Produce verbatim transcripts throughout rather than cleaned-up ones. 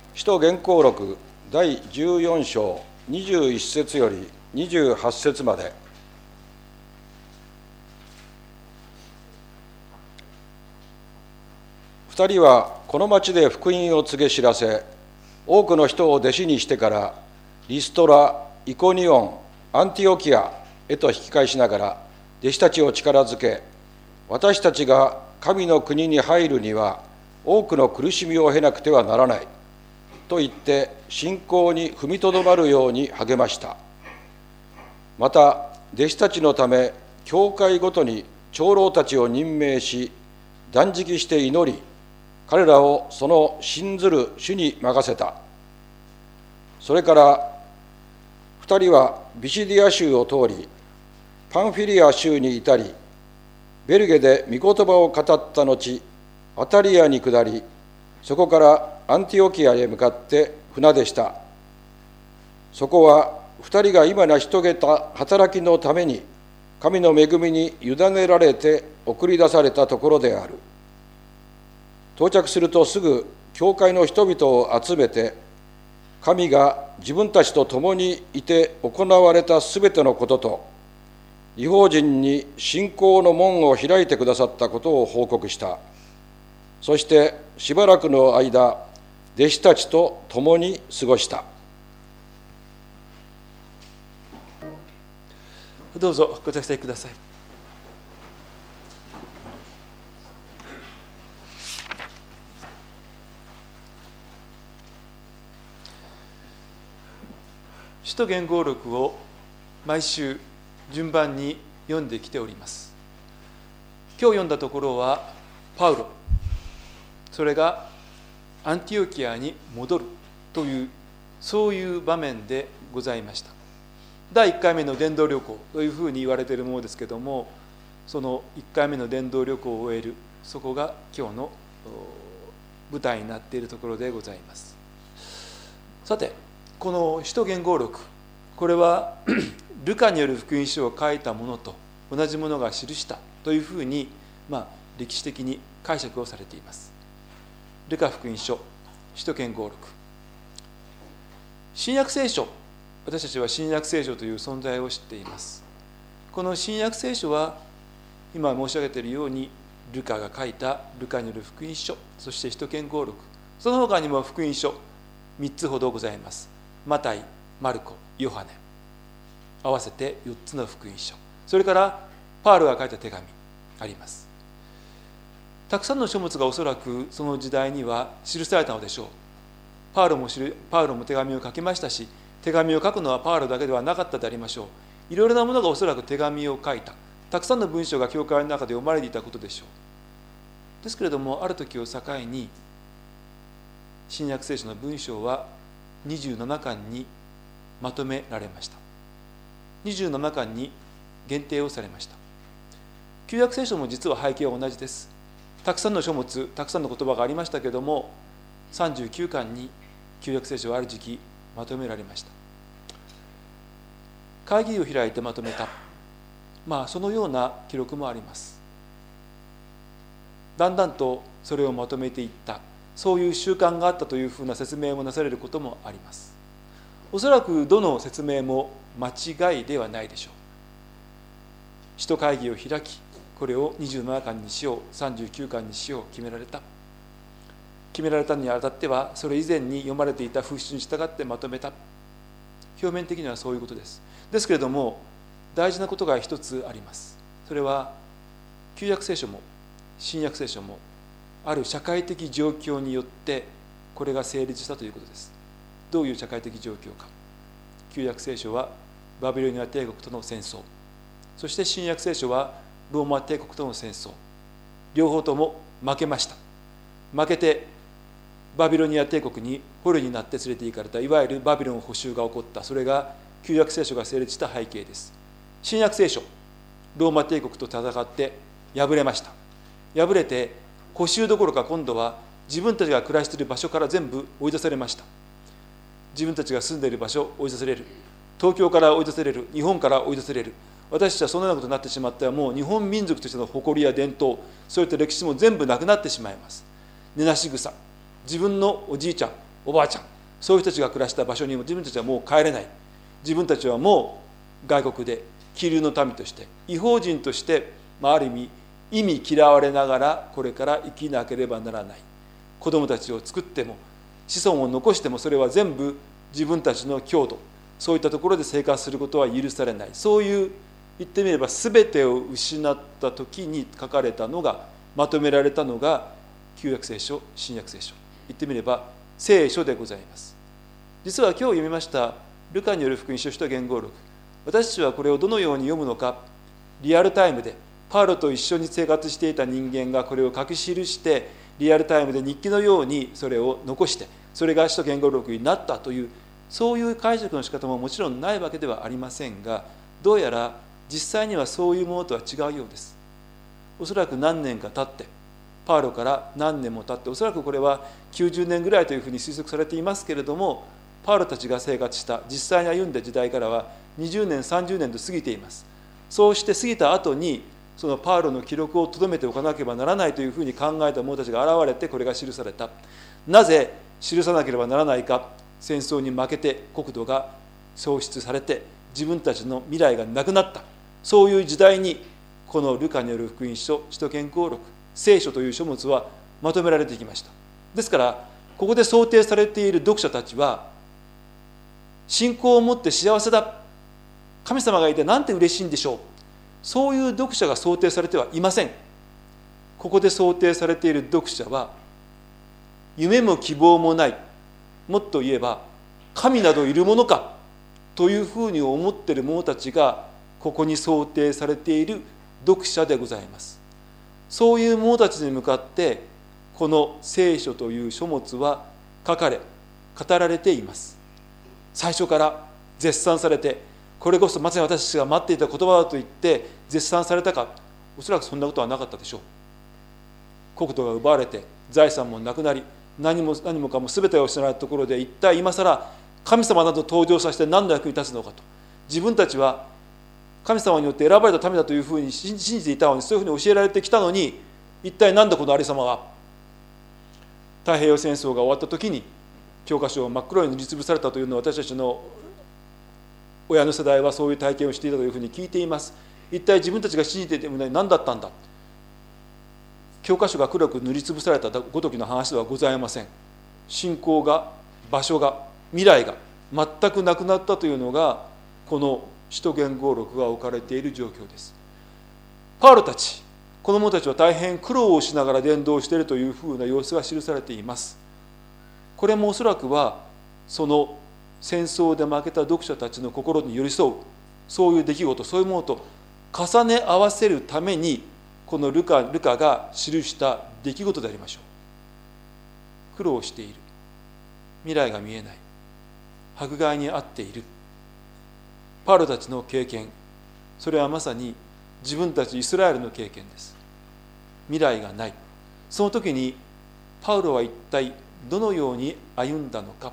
使徒言行録第じゅうよん章にじゅういち節よりにじゅうはち節まで。二人はこの町で福音を告げ知らせ、多くの人を弟子にしてからリストラ、イコニオン、アンティオキアへと引き返しながら弟子たちを力づけ、私たちが神の国に入るには多くの苦しみを経なくてはならないと言って信仰に踏みとどまるように励ました。また弟子たちのため教会ごとに長老たちを任命し、断食して祈り、彼らをその信ずる主に任せた。それから二人はビシディア州を通り、パンフィリア州に至り、ベルゲで御言葉を語った後、アタリアに下り、そこからアンティオキアへ向かって船出した。そこは二人が今成し遂げた働きのために神の恵みに委ねられて送り出されたところである。到着するとすぐ教会の人々を集めて、神が自分たちと共にいて行われたすべてのことと、異邦人に信仰の門を開いてくださったことを報告した。そしてしばらくの間、弟子たちと共に過ごした。 どうぞご着席ください。使徒言行録を毎週順番に読んできております。今日読んだところはパウロ、それがアンティオキアに戻るという、そういう場面でございました。だいいっかいめの伝道旅行というふうに言われているものですけれども、そのいっかいめの伝道旅行を終える、そこが今日の舞台になっているところでございます。さて、この使徒言行録、これはルカによる福音書を書いたものと同じものが記したというふうに、まあ、歴史的に解釈をされています。ルカ福音書、使徒言行録。新約聖書、私たちは新約聖書という存在を知っています。この新約聖書は今申し上げているように、ルカが書いたルカによる福音書、そして使徒言行録、その他にも福音書みっつほどございます。マタイ、マルコ、ヨハネ、合わせてよっつの福音書、それからパウロが書いた手紙あります。たくさんの書物がおそらくその時代には記されたのでしょう。パウロもパウロも手紙を書きましたし、手紙を書くのはパウロだけではなかったでありましょう。いろいろなものがおそらく手紙を書いた、たくさんの文章が教会の中で読まれていたことでしょう。ですけれども、ある時を境に新約聖書の文章はにじゅうななかんにまとめられました。にじゅうななかんに限定をされました。旧約聖書も実は背景は同じです。たくさんの書物、たくさんの言葉がありましたけれども、さんじゅうきゅうかんに旧約聖書はある時期まとめられました。会議を開いてまとめた、まあそのような記録もあります。だんだんとそれをまとめていった、そういう習慣があったというふうな説明もなされることもあります。おそらくどの説明も間違いではないでしょう。使徒会議を開き、これをにじゅうななかんにしよう、さんじゅうきゅうかんにしよう決められた。決められたにあたっては、それ以前に読まれていた風習に従ってまとめた。表面的にはそういうことです。ですけれども、大事なことが一つあります。それは旧約聖書も新約聖書もある社会的状況によってこれが成立したということです。どういう社会的状況か。旧約聖書はバビロニア帝国との戦争、そして新約聖書はローマ帝国との戦争、両方とも負けました。負けてバビロニア帝国に捕虜になって連れて行かれた、いわゆるバビロン捕囚が起こった。それが旧約聖書が成立した背景です。新約聖書、ローマ帝国と戦って敗れました。敗れて捕囚どころか、今度は自分たちが暮らしている場所から全部追い出されました。自分たちが住んでいる場所を追い出される、東京から追い出される、日本から追い出される。私たちはそのようなことになってしまっては、もう日本民族としての誇りや伝統、そういった歴史も全部なくなってしまいます。根なし草、自分のおじいちゃん、 おばあちゃん、そういう人たちが暮らした場所にも自分たちはもう帰れない。自分たちはもう外国で気流の民として異邦人として、まあ、ある意味意味嫌われながらこれから生きなければならない。子供たちを作っても子孫を残してもそれは全部自分たちの郷土、そういったところで生活することは許されない。そういう言ってみれば全てを失った時に書かれたのが、まとめられたのが旧約聖書、新約聖書、言ってみれば聖書でございます。実は今日読みましたルカによる福音書使徒言語録、私たちはこれをどのように読むのか、リアルタイムでパウロと一緒に生活していた人間がこれを書き記してリアルタイムで日記のようにそれを残して、それが使徒言語録になったという、そういう解釈の仕方ももちろんないわけではありませんが、どうやら実際にはそういうものとは違うようです。おそらく何年か経って、パウロから何年も経って、おそらくこれはきゅうじゅうねんぐらいというふうに推測されていますけれども、パウロたちが生活した実際に歩んだ時代からはにじゅうねんさんじゅうねんと過ぎています。そうして過ぎた後にそのパウロの記録をとどめておかなければならないというふうに考えた者たちが現れて、これが記された。なぜ記さなければならないか。戦争に負けて国土が喪失されて自分たちの未来がなくなった、そういう時代にこのルカによる福音書、使徒言語録、聖書という書物はまとめられていきました。ですからここで想定されている読者たちは、信仰を持って幸せだ、神様がいてなんて嬉しいんでしょう、そういう読者が想定されてはいません。ここで想定されている読者は、夢も希望もない、もっと言えば神などいるものかというふうに思っている者たちがここに想定されている読者でございます。そういう者たちに向かってこの聖書という書物は書かれ語られています。最初から絶賛されて、これこそまさに私たちが待っていた言葉だと言って絶賛されたか、おそらくそんなことはなかったでしょう。国土が奪われて財産もなくなり、何も何もかも全てを失われたところで、一体今更神様など登場させて何の役に立つのかと、自分たちは神様によって選ばれた民だというふうに信じていたのに、そういうふうに教えられてきたのに、一体何でこのありさまが。太平洋戦争が終わった時に教科書を真っ黒に塗りつぶされたというのを、私たちの親の世代はそういう体験をしていたというふうに聞いています。一体自分たちが信じていたものは何だったんだ。教科書が黒く塗りつぶされたごときの話ではございません。信仰が、場所が、未来が全くなくなったというのがこの使徒言語録が置かれている状況です。パウロたち、この者たちは大変苦労をしながら伝道しているというふうな様子が記されています。これもおそらくはその戦争で負けた読者たちの心に寄り添う、そういう出来事、そういうものと重ね合わせるためにこのルカ、ルカが記した出来事でありましょう。苦労している、未来が見えない、迫害に遭っているパウロたちの経験、それはまさに自分たちイスラエルの経験です。未来がない。その時にパウロは一体どのように歩んだのか。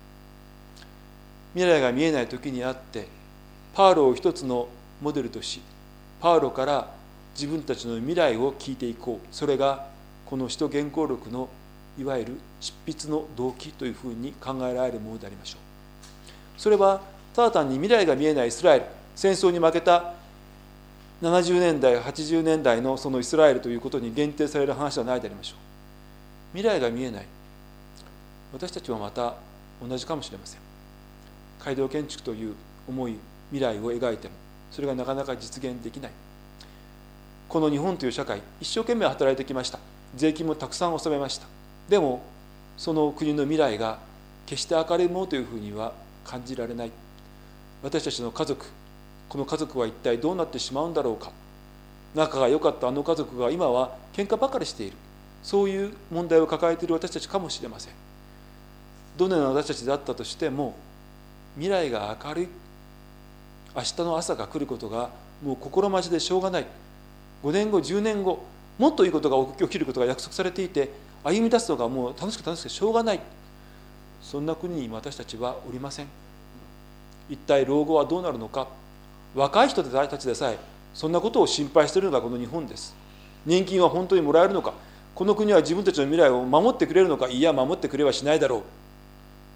未来が見えない時にあってパウロを一つのモデルとし、パウロから自分たちの未来を聞いていこう。それがこの使徒言語録のいわゆる執筆の動機というふうに考えられるものでありましょう。それはただ単に未来が見えないイスラエル、戦争に負けたななじゅうねんだいはちじゅうねんだいのそのイスラエルということに限定される話ではないでありましょう。未来が見えない、私たちはまた同じかもしれません。街道建築という重い未来を描いてもそれがなかなか実現できない。この日本という社会、一生懸命働いてきました。税金もたくさん納めました。でもその国の未来が決して明るいものというふうには感じられない。私たちの家族、この家族は一体どうなってしまうんだろうか。仲が良かったあの家族が今は喧嘩ばかりしている、そういう問題を抱えている私たちかもしれません。どのような私たちであったとしても、未来が明るい、明日の朝が来ることがもう心待ちでしょうがない。ごねんごじゅうねんご、もっといいことが起きることが約束されていて、歩み出すのがもう楽しく楽しくてしょうがない。そんな国に私たちはおりません。一体老後はどうなるのか。若い人たちでさえそんなことを心配しているのがこの日本です。年金は本当にもらえるのか。この国は自分たちの未来を守ってくれるのか。いや、守ってくれはしないだろう。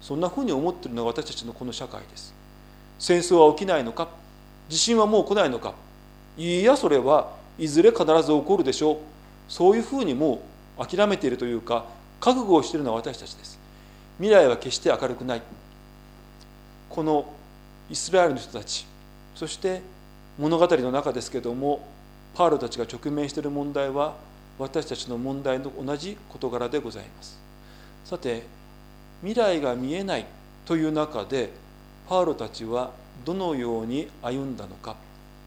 そんなふうに思っているのが私たちのこの社会です。戦争は起きないのか、地震はもう来ないのか、いやそれはいずれ必ず起こるでしょう、そういうふうにもう諦めているというか、覚悟をしているのは私たちです。未来は決して明るくない。このイスラエルの人たち、そして物語の中ですけれども、パウロたちが直面している問題は私たちの問題の同じ事柄でございます。さて、未来が見えないという中でパウロたちはどのように歩んだのか。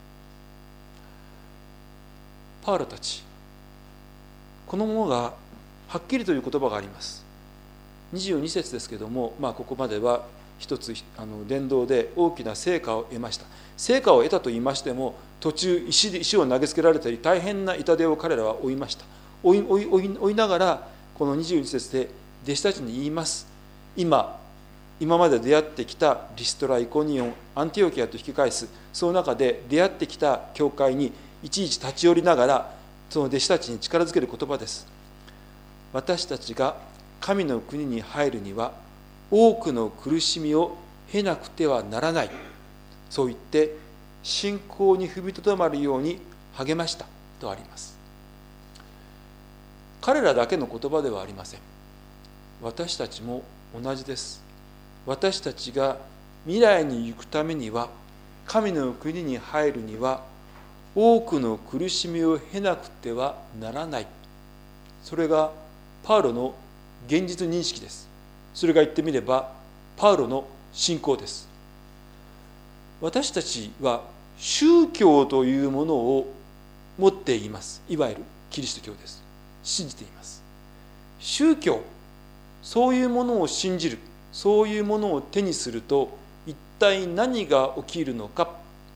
パウロたち、このものがはっきりという言葉があります。にじゅうに節ですけれども、まあ、ここまでは一つあの伝道で大きな成果を得ました。成果を得たと言いましても、途中 石, で石を投げつけられたり大変な痛手を彼らは負いました。負い負い負い負いながら、このにじゅうに節で弟子たちに言います。今今まで出会ってきたリストラ、イコニオン、アンティオキアと引き返す、その中で出会ってきた教会にいちいち立ち寄りながら、その弟子たちに力づける言葉です。私たちが神の国に入るには多くの苦しみを経なくてはならない、そう言って信仰に踏みとどまるように励ましたとあります。彼らだけの言葉ではありません。私たちも同じです。私たちが未来に行くためには、神の国に入るには多くの苦しみを経なくてはならない。それがパウロの現実認識です。それが言ってみればパウロの信仰です。私たちは宗教というものを持っています。いわゆるキリスト教です。信じています。宗教、そういうものを信じる、そういうものを手にすると一体何が起きるのか。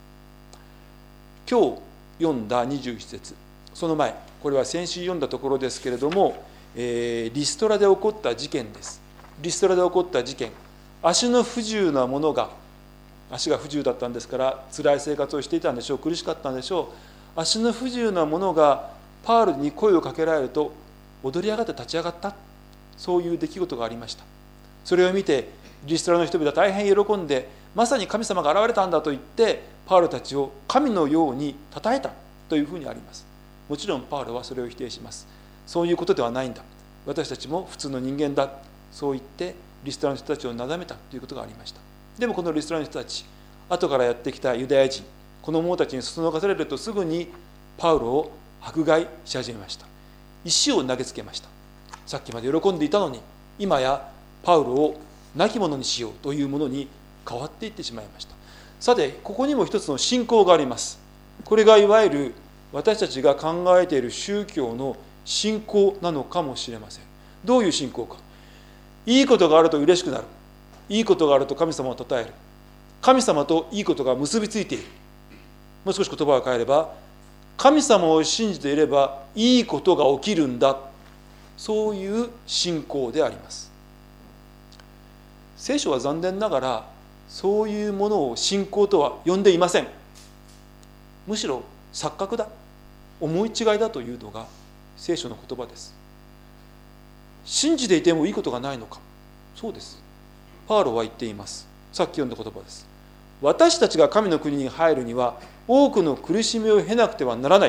今日読んだにじゅういち節、その前、これは先週読んだところですけれども、えー、リストラで起こった事件です。リストラで起こった事件、足の不自由な者が、足が不自由だったんですから辛い生活をしていたんでしょう、苦しかったんでしょう。足の不自由な者がパウロに声をかけられると踊り上がって立ち上がった、そういう出来事がありました。それを見てリストラの人々は大変喜んで、まさに神様が現れたんだと言ってパウロたちを神のように称えたというふうにあります。もちろんパウロはそれを否定します。そういうことではないんだ、私たちも普通の人間だ、そう言ってリストラの人たちをなだめたということがありました。でもこのリストラの人たち、後からやってきたユダヤ人、この者たちにそそのかされるとすぐにパウロを迫害し始めました。石を投げつけました。さっきまで喜んでいたのに、今やパウロを亡き者にしようというものに変わっていってしまいました。さて、ここにも一つの信仰があります。これがいわゆる私たちが考えている宗教の信仰なのかもしれません。どういう信仰か。いいことがあると嬉しくなる。いいことがあると神様を称える。神様といいことが結びついている。もう少し言葉を変えれば、神様を信じていればいいことが起きるんだ、そういう信仰であります。聖書は残念ながらそういうものを信仰とは呼んでいません。むしろ錯覚だ、思い違いだというのが聖書の言葉です。信じていてもいいことがないのか。そうです。パウロは言っています。さっき読んだ言葉です。私たちが神の国に入るには多くの苦しみを経なくてはならない。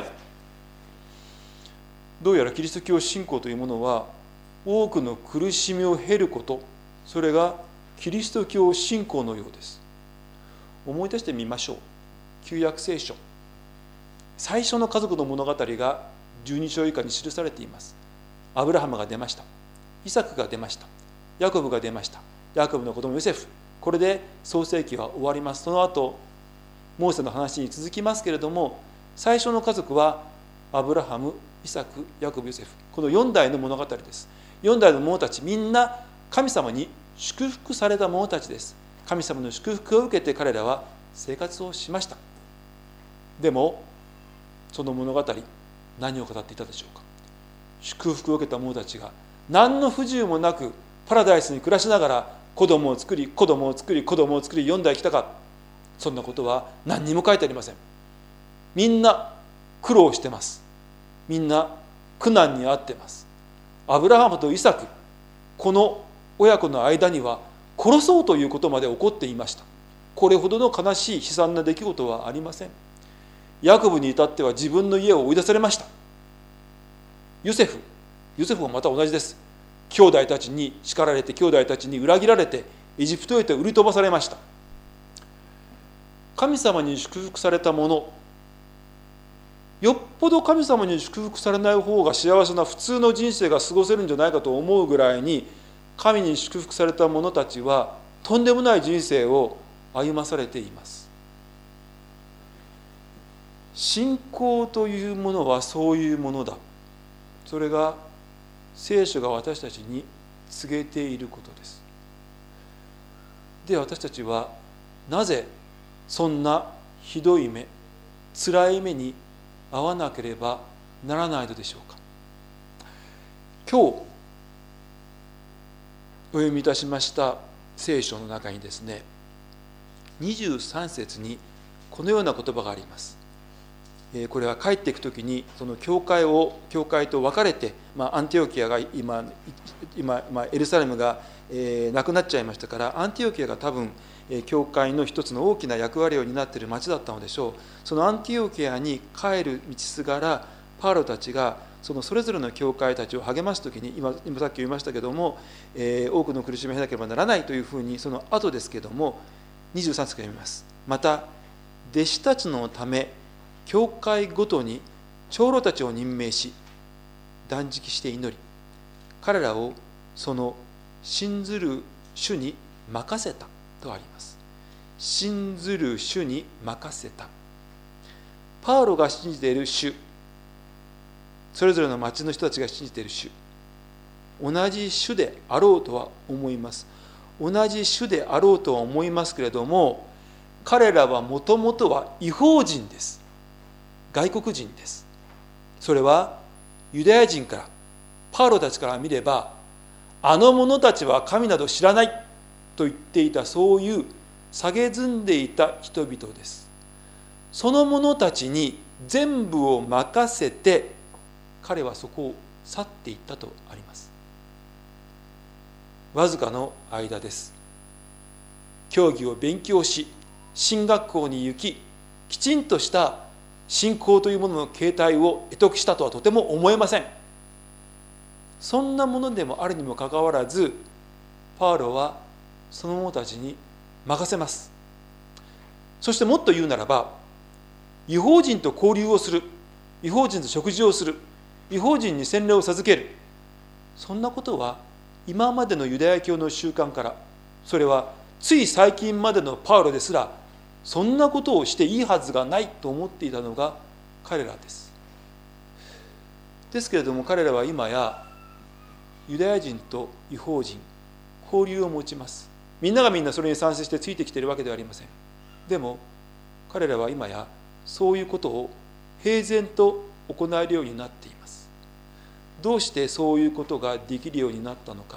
どうやらキリスト教信仰というものは多くの苦しみを経ること、それがキリスト教信仰のようです。思い出してみましょう。旧約聖書、最初の家族の物語がじゅうに章以下に記されています。アブラハムが出ました。イサクが出ました。ヤコブが出ました。ヤコブの子供ヨセフ、これで創世記は終わります。その後モーセの話に続きますけれども、最初の家族はアブラハム、イサク、ヤコブ、ヨセフ、このよん代の物語です。よん代の者たち、みんな神様に祝福された者たちです。神様の祝福を受けて彼らは生活をしました。でもその物語、何を語っていたでしょうか。祝福を受けた者たちが何の不自由もなくパラダイスに暮らしながら子供を作り子供を作り子供を作りよん代来たか。そんなことは何にも書いてありません。みんな苦労してます。みんな苦難に遭ってます。アブラハムとイサク、この親子の間には殺そうということまで起こっていました。これほどの悲しい悲惨な出来事はありません。ヤコブに至っては自分の家を追い出されました。ヨセフヨセフもまた同じです。兄弟たちに叱られて、兄弟たちに裏切られて、エジプトへと売り飛ばされました。神様に祝福されたもの、よっぽど神様に祝福されない方が幸せな普通の人生が過ごせるんじゃないかと思うぐらいに、神に祝福された者たちはとんでもない人生を歩まされています。信仰というものはそういうものだ。それが聖書が私たちに告げていることです。で、私たちはなぜそんなひどい目、辛い目に遭わなければならないのでしょうか。今日お読みいたしました聖書の中にですね、にじゅうさん節にこのような言葉があります。これは帰っていくときにその教会を教会と分かれて、まあ、アンティオキアが今今、まあ、エルサレムが、えー、なくなっちゃいましたから、アンティオキアが多分、えー、教会の一つの大きな役割を担っている町だったのでしょう。そのアンティオキアに帰る道すがら、パウロたちがそのそれぞれの教会たちを励ますときに、今今さっき言いましたけども、えー、多くの苦しみを経なければならないというふうに、その後ですけどもにじゅうさん節から読みます。また弟子たちのため教会ごとに長老たちを任命し、断食して祈り、彼らをその信ずる主に任せたとあります。信ずる主に任せた。パウロが信じている主、それぞれの町の人たちが信じている主、同じ主であろうとは思います。同じ主であろうとは思いますけれども、彼らはもともとは異邦人です。外国人です。それはユダヤ人から、パウロたちから見れば、あの者たちは神など知らないと言っていた、そういう蔑んでいた人々です。その者たちに全部を任せて、彼はそこを去っていったとあります。わずかの間です。教義を勉強し、神学校に行き、きちんとした信仰というものの形態を得得したとはとても思えません。そんなものでもあるにもかかわらず、パウロはその者たちに任せます。そしてもっと言うならば、異邦人と交流をする、異邦人と食事をする、異邦人に洗礼を授ける、そんなことは今までのユダヤ教の習慣から、それはつい最近までのパウロですら、そんなことをしていいはずがないと思っていたのが彼らです。ですけれども、彼らは今やユダヤ人と異邦人、交流を持ちます。みんながみんなそれに賛成してついてきているわけではありません。でも彼らは今やそういうことを平然と行えるようになっています。どうしてそういうことができるようになったのか。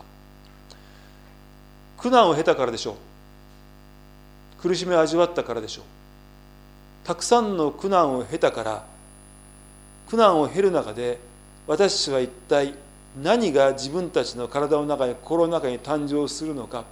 苦難を経たからでしょう。苦しみを味わったからでしょう。たくさんの苦難を経たから、苦難を経る中で私たちは一体何が自分たちの体の中に、心の中に誕生するのか。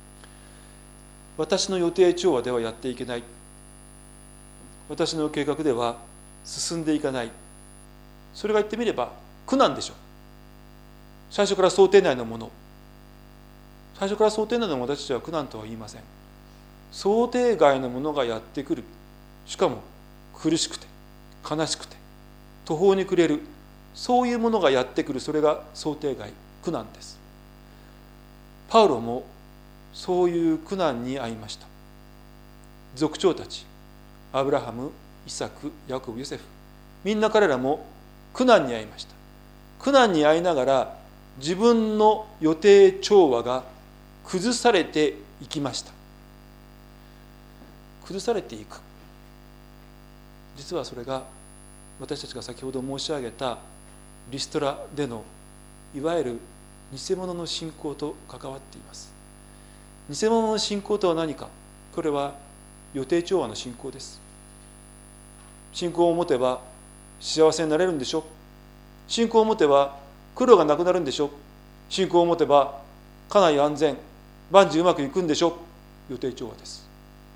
私の予定調和ではやっていけない。私の計画では進んでいかない。それが言ってみれば苦難でしょう。最初から想定内のもの。最初から想定内のもの、私たちは苦難とは言いません。想定外のものがやってくる。しかも苦しくて悲しくて途方に暮れる、そういうものがやってくる。それが想定外、苦難です。パウロもそういう苦難に遭いました。族長たち、アブラハム、イサク、ヤコブ、ヨセフ、みんな彼らも苦難に遭いました。苦難に遭いながら自分の予定調和が崩されていきました。崩されていく。実はそれが私たちが先ほど申し上げたリストラでのいわゆる偽物の信仰と関わっています。偽物の信仰とは何か。これは予定調和の信仰です。信仰を持てば幸せになれるんでしょ。信仰を持てば苦労がなくなるんでしょ。信仰を持てば家内安全、 万事うまくいくんでしょ。予定調和です。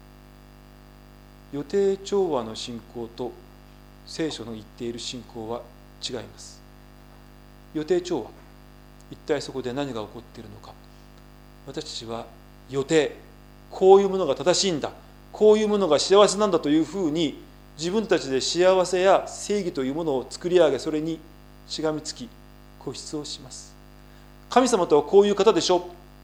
予定調和の信仰と聖書の言っている信仰は違います。予定調和、一体そこで何が起こっているのか。私たちは予定、こういうものが正しいんだ、こういうものが幸せなんだというふうに自分たちで幸せや正義というものを作り上げ、それにしがみつき固執をします。神様とはこういう方でしょ。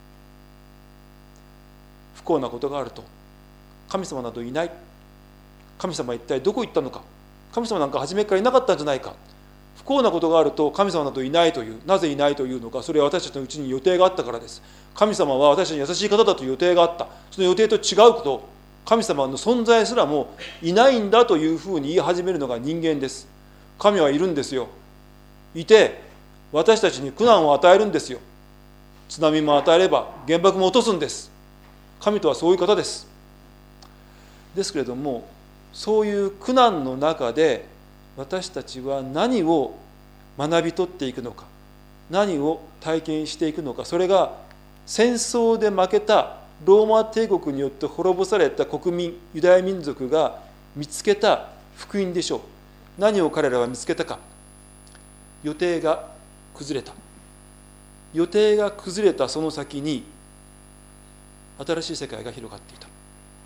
不幸なことがあると神様などいない、神様は一体どこ行ったのか、神様なんか初めからいなかったんじゃないか、不幸なことがあると神様などいないという、なぜいないというのか、それは私たちのうちに予定があったからです。神様は私たちに優しい方だという予定があった。その予定と違うこと、神様の存在すらもいないんだというふうに言い始めるのが人間です。神はいるんですよ。いて私たちに苦難を与えるんですよ。津波も与えれば原爆も落とすんです。神とはそういう方です。ですけれども、そういう苦難の中で私たちは何を学び取っていくのか、何を体験していくのか。それが戦争で負けたローマ帝国によって滅ぼされた国民、ユダヤ民族が見つけた福音でしょう。何を彼らは見つけたか。予定が崩れた。予定が崩れたその先に新しい世界が広がっていた。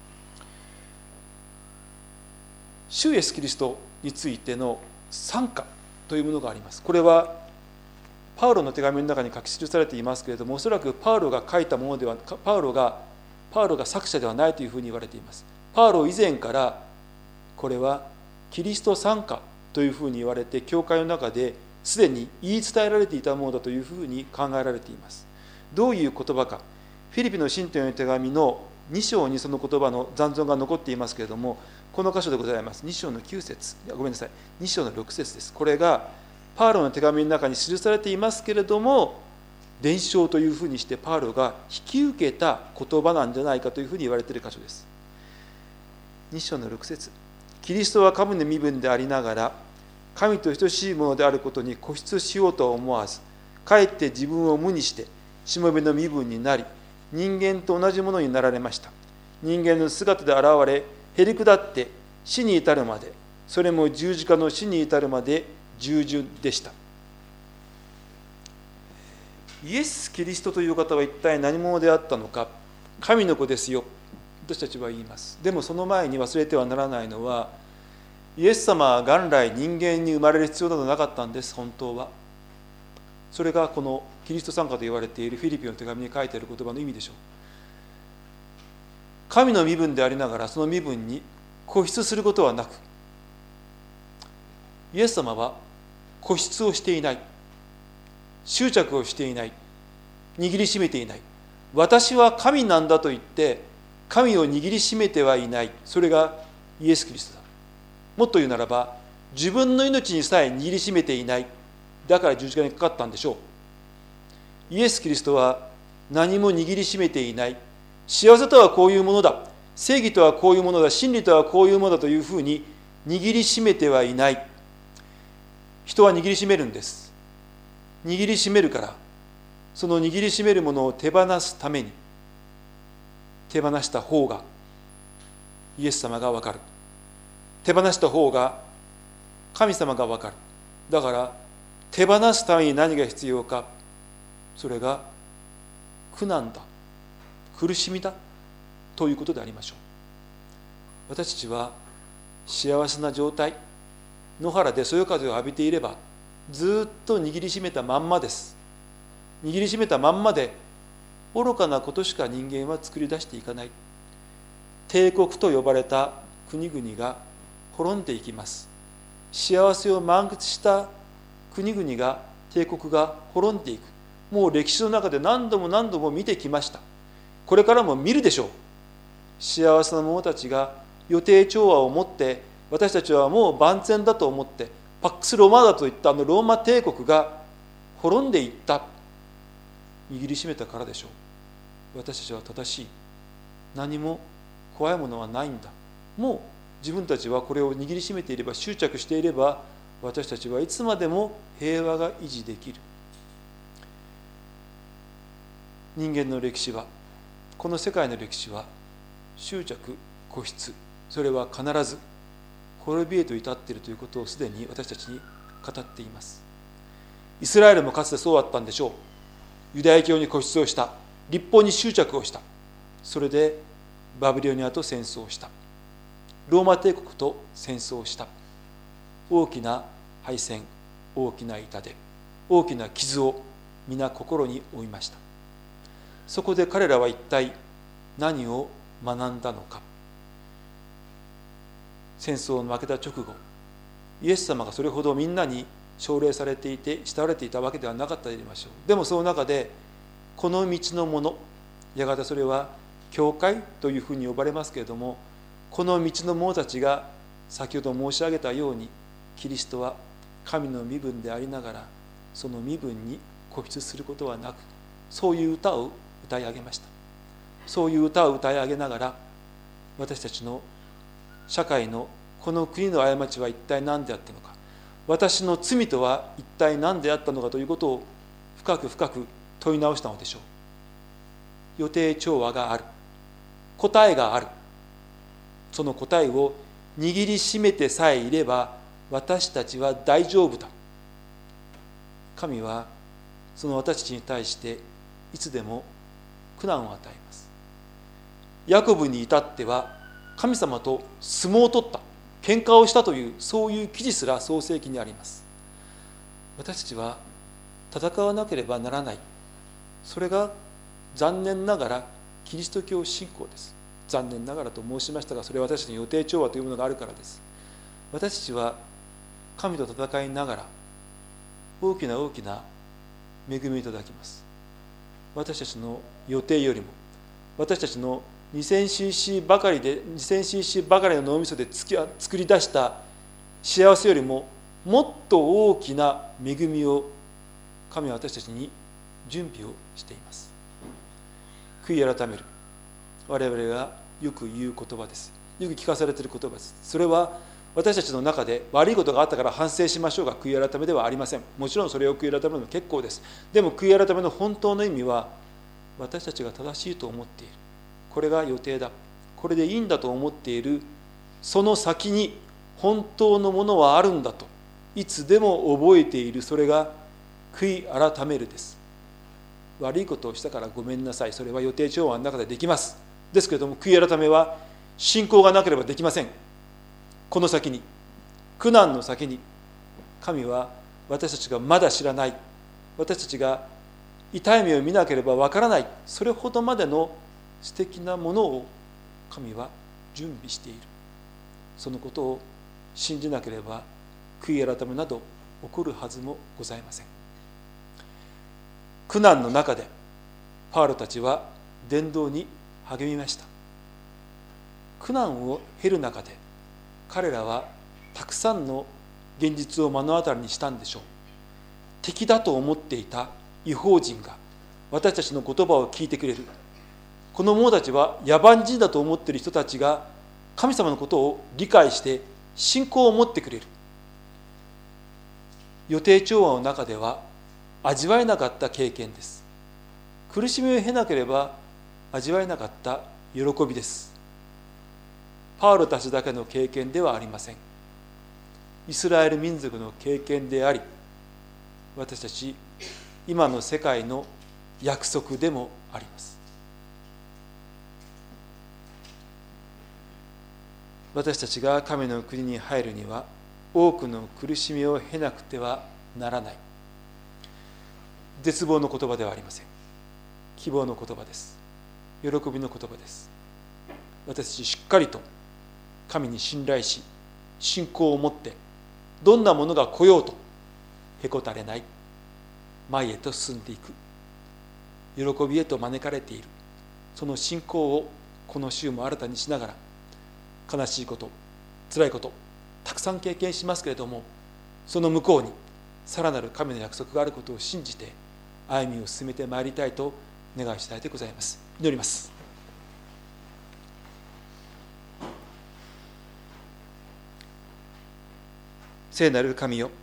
主イエスキリストについての賛歌というものがあります。これはパウロの手紙の中に書き記されていますけれども、おそらくパウロが書いたものでは、パウロがパウロが作者ではないというふうに言われています。パウロ以前からこれはキリスト賛歌というふうに言われて、教会の中ですでに言い伝えられていたものだというふうに考えられています。どういう言葉か。フィリピの信徒への手紙のに章にその言葉の残存が残っていますけれども、この箇所でございます。に章のきゅう節、いやごめんなさい、に章のろく節です。これがパウロの手紙の中に記されていますけれども、伝承というふうにしてパウロが引き受けた言葉なんじゃないかというふうに言われている箇所です。に章のろく節、キリストは神の身分でありながら神と等しいものであることに固執しようとは思わず、かえって自分を無にしてしもべの身分になり、人間と同じものになられました。人間の姿で現れ、へり下って死に至るまで、それも十字架の死に至るまで従順でした。イエス・キリストという方は一体何者であったのか。神の子ですよ、私たちは言います。でもその前に忘れてはならないのは、イエス様は元来人間に生まれる必要などなかったんです。本当はそれがこのキリスト賛歌と言われているフィリピの手紙に書いてある言葉の意味でしょう。神の身分でありながらその身分に固執することはなく、イエス様は固執をしていない、執着をしていない、握りしめていない。私は神なんだと言って神を握りしめてはいない。それがイエス・キリストだ。もっと言うならば、自分の命にさえ握りしめていない。だから十字架にかかったんでしょう。イエス・キリストは何も握りしめていない。幸せとはこういうものだ、正義とはこういうものだ、真理とはこういうものだというふうに握りしめてはいない。人は握りしめるんです。握りしめるから、その握りしめるものを手放すために、手放した方がイエス様が分かる。手放した方が神様が分かる。だから手放すために何が必要か、それが苦難だ、苦しみだということでありましょう。私たちは幸せな状態、野原でそよ風を浴びていればずっと握りしめたまんまです。握りしめたまんまで愚かなことしか人間は作り出していかない。帝国と呼ばれた国々が滅んでいきます。幸せを満喫した国々が、帝国が滅んでいく。もう歴史の中で何度も何度も見てきました。これからも見るでしょう。幸せな者たちが予定調和を持って、私たちはもう万全だと思ってパックス・ロマーダといったあのローマ帝国が滅んでいった。握りしめたからでしょう。私たちは正しい、何も怖いものはないんだ。もう自分たちはこれを握りしめていれば、執着していれば、私たちはいつまでも平和が維持できる。人間の歴史はこの世界の歴史は執着、固執、それは必ず滅びへと至っているということをすでに私たちに語っています。イスラエルもかつてそうだったんでしょう。ユダヤ教に固執をした、律法に執着をした、それでバビロニアと戦争をした、ローマ帝国と戦争をした。大きな敗戦、大きな痛手、大きな傷を皆心に負いました。そこで彼らは一体何を学んだのか。戦争の負けた直後、イエス様がそれほどみんなに奨励されていて慕われていたわけではなかったと言いましょう。でもその中でこの道のもの、やがてそれは教会というふうに呼ばれますけれども、この道の者たちが先ほど申し上げたように、キリストは神の身分でありながらその身分に固執することはなく、そういう歌を歌い上げました。そういう歌を歌い上げながら、私たちの社会のこの国の過ちは一体何であったのか、私の罪とは一体何であったのかということを深く深く問い直したのでしょう。予定調和がある、答えがある。その答えを握りしめてさえいれば私たちは大丈夫だ。神はその私たちに対していつでも苦難を与えます。ヤコブに至っては神様と相撲を取った、喧嘩をしたという、そういう記事すら創世記にあります。私たちは戦わなければならない。それが残念ながらキリスト教信仰です。残念ながらと申しましたが、それは私たちの予定調和というものがあるからです。私たちは神と戦いながら大きな大きな恵みをいただきます。私たちの予定よりも、私たちの にせんシーシー ばかりで にせんシーシー ばかりの脳みそで作り出した幸せよりももっと大きな恵みを神は私たちに準備をしています。悔い改める、我々がよく言う言葉です。よく聞かされている言葉です。それは私たちの中で悪いことがあったから反省しましょうが悔い改めではありません。もちろんそれを悔い改めるのも結構です。でも悔い改めの本当の意味は、私たちが正しいと思っている、これが予定だ、これでいいんだと思っている、その先に本当のものはあるんだといつでも覚えている、それが悔い改めるです。悪いことをしたからごめんなさい、それは予定調和の中でできます。ですけれども、悔い改めは信仰がなければできません。この先に、苦難の先に、神は私たちがまだ知らない、私たちが痛い目を見なければわからない、それほどまでの素敵なものを神は準備している。そのことを信じなければ悔い改めなど起こるはずもございません。苦難の中でパウロたちは伝道に励みました。苦難を経る中で彼らはたくさんの現実を目の当たりにしたんでしょう。敵だと思っていた異邦人が私たちの言葉を聞いてくれる。この者たちは野蛮人だと思っている人たちが神様のことを理解して信仰を持ってくれる。予定調和の中では味わえなかった経験です。苦しみを経なければ味わえなかった喜びです。パウロたちだけの経験ではありません。イスラエル民族の経験であり、私たち今の世界の約束でもあります。私たちが神の国に入るには多くの苦しみを経なくてはならない。絶望の言葉ではありません。希望の言葉です。喜びの言葉です。私たちしっかりと神に信頼し、信仰を持ってどんなものが来ようとへこたれない、前へと進んでいく、喜びへと招かれている、その信仰をこの週も新たにしながら、悲しいこと、辛いこと、たくさん経験しますけれども、その向こうにさらなる神の約束があることを信じて歩みを進めてまいりたいと願いしたいでございます。祈ります。聖なる神よ、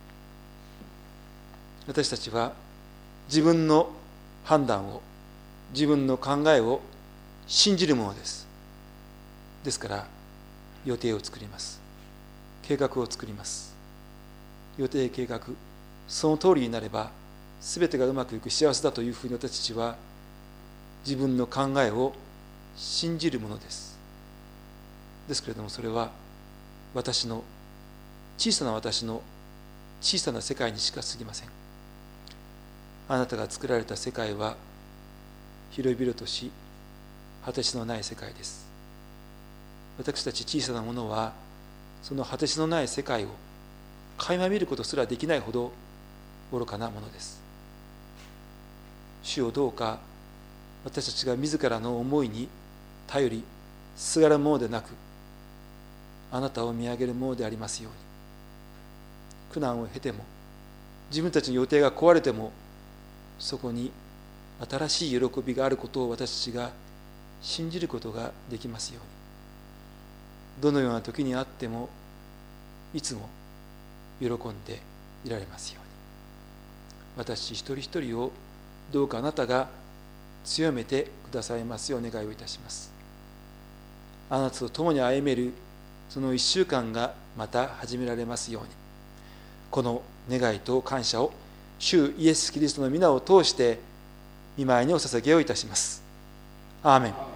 私たちは自分の判断を自分の考えを信じるものです。ですから予定を作ります。計画を作ります。予定計画、その通りになれば全てがうまくいく幸せだというふうに私たちは自分の考えを信じるものです。ですけれども、それは私の小さな私の小さな世界にしか過ぎません。あなたが作られた世界は広々とし果てしのない世界です。私たち小さなものはその果てしのない世界を垣間見ることすらできないほど愚かなものです。主よ、どうか私たちが自らの思いに頼りすがるものでなく、あなたを見上げるものでありますように。苦難を経ても自分たちの予定が壊れても、そこに新しい喜びがあることを私たちが信じることができますように。どのような時にあってもいつも喜んでいられますように。私一人一人をどうかあなたが強めてくださいますようお願いをいたします。あなたと共に歩めるその一週間がまた始められますように。この願いと感謝を主イエス・キリストの皆を通して御前にお捧げをいたします。アーメン。